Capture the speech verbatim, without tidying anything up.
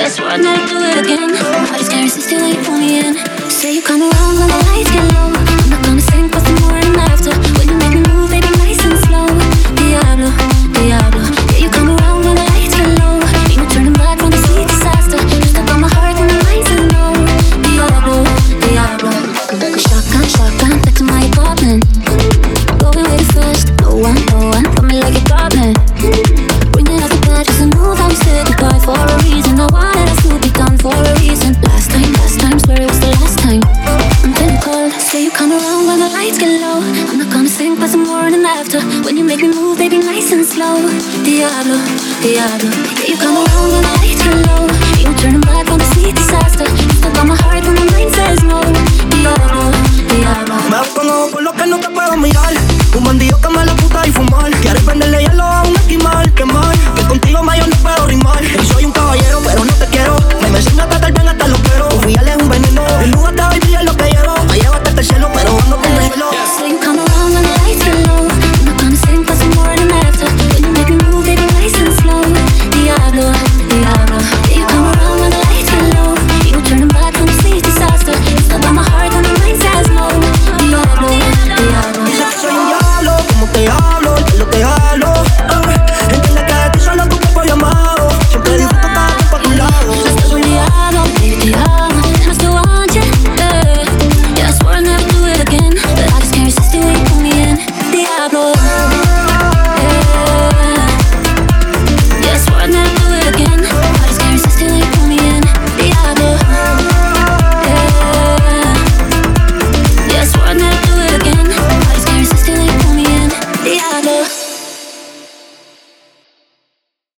I swore I'd never do it again. My body's can't resist it when you pull me in. Say you come around when the lights get low. I'm not gonna sink with the morning after. When you make me move, baby, nice and slow. Diablo, Diablo. Yeah, you come around when the lights get low. Ain't no turning back from the sweet disaster. You stuck on my heart when the lights are low. Diablo, Diablo. Shotgun, shotgun, back to my apartment. Going way too fast. No one, no one, put me like a goblin. Bringing up the bed, just a move. I'm said goodbye for a reason. I wanted us to be done for a reason. Last time, last time, swear it was the last time. I'm feeling cold. Say you come around when the lights get low. I'm not gonna sink by the morning after. When you make me move, baby, nice and slow. Diablo, Diablo. Yeah, you come around when the lights get low. Ain't no turning back from the sweet disaster. You stuck on my heart when the mind says no. Diablo, Diablo. Me pongo por lo que no te puedo mirar. Un bandido que me la puta y fumar. Quieres